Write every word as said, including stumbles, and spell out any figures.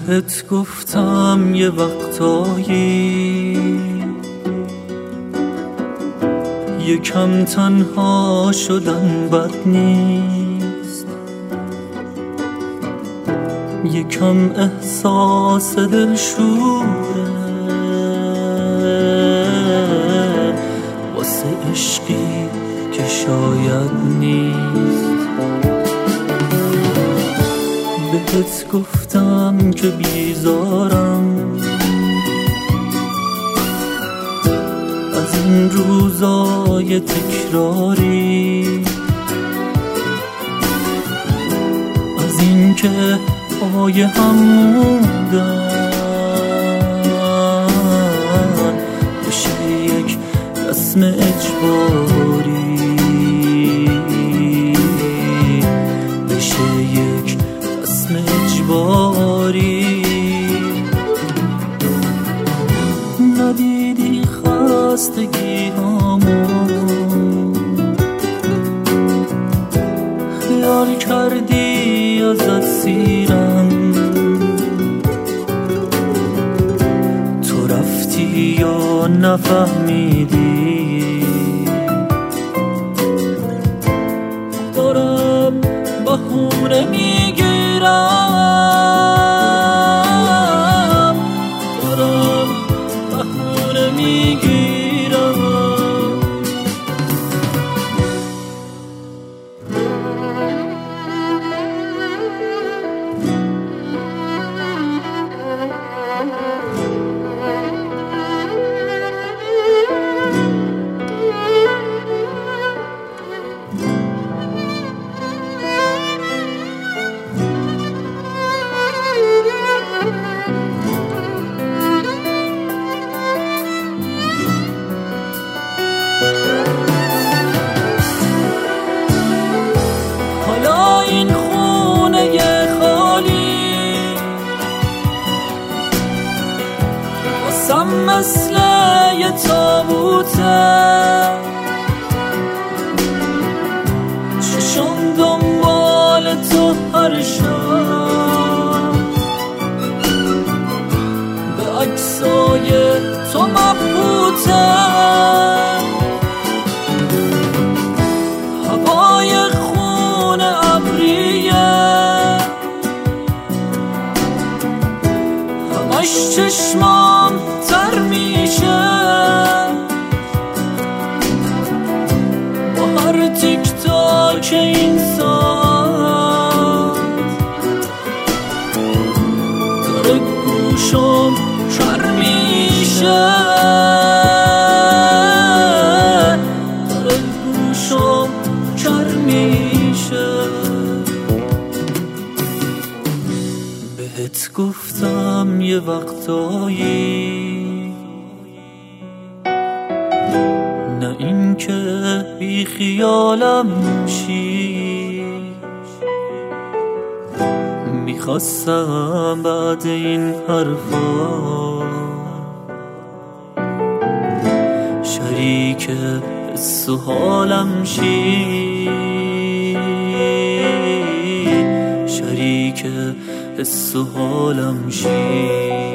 بهت گفتم یه وقتایی یکم تنها شدن بد نیست، یکم احساس دلشوره واسه عشقی که شاید نیست. بهت گفتم که بیزارم از این روزای تکراری، از این که پای هم موندن بشه یک رسم اجباری، بشه یک رسم اجباری. ندیدی خستگی هامو، خیال کردی ازت سیرم، تو رفتی یا نفهمیدی دارم بهونه میگیرم، دارم بهونه میگیرم. حالا این خونه خالی واسم مثل یه تابوته، چشم دنبال تو هر شب به عکسای تو مبهوته، هوای خون ابریه همش چشمام تر میشه با هر تیک تاک این ساعت، داره گوشم کر میشه، داره گوشم کر میشه. بهت گفتم یه وقتایی نه این که بی خیالم شی، میخواستم بعد این حرفا شریک حس و حالم شی، شریک حس و حالم شی.